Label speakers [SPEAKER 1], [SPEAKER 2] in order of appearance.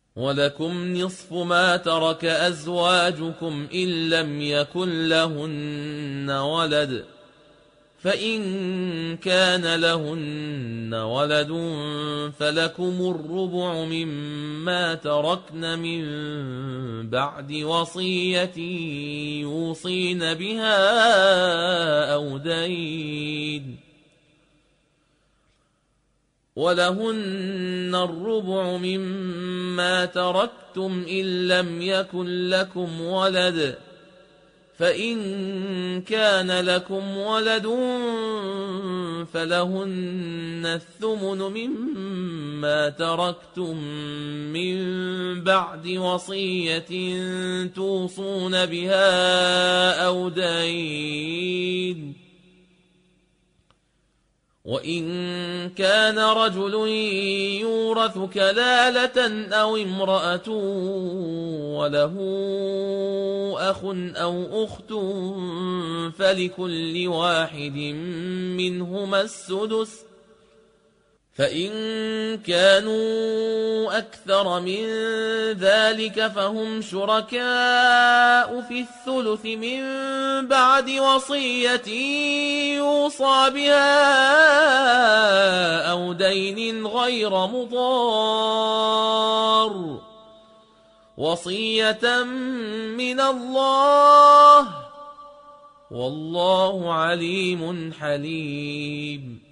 [SPEAKER 1] ولكم نصف ما ترك أزواجكم إن لم يكن لهن ولد، فإن كان لهن ولد فلكم الربع مما تركن من بعد وصية يوصين بها أو دين، ولهن الربع مما تركتم إن لم يكن لكم ولد، فإن كان لكم ولد فلهن الثمن مما تركتم من بعد وصية توصون بها أو دين. وإن كان رجل يورث كلالة أو امرأة وله أخ أو أخت فلكل واحد منهما السدس، فإن كانوا أكثر من ذلك فهم شركاء في الثلث من بعد وصية يوصى بها أو دين غير مضار، وصية من الله، والله عليم حليم.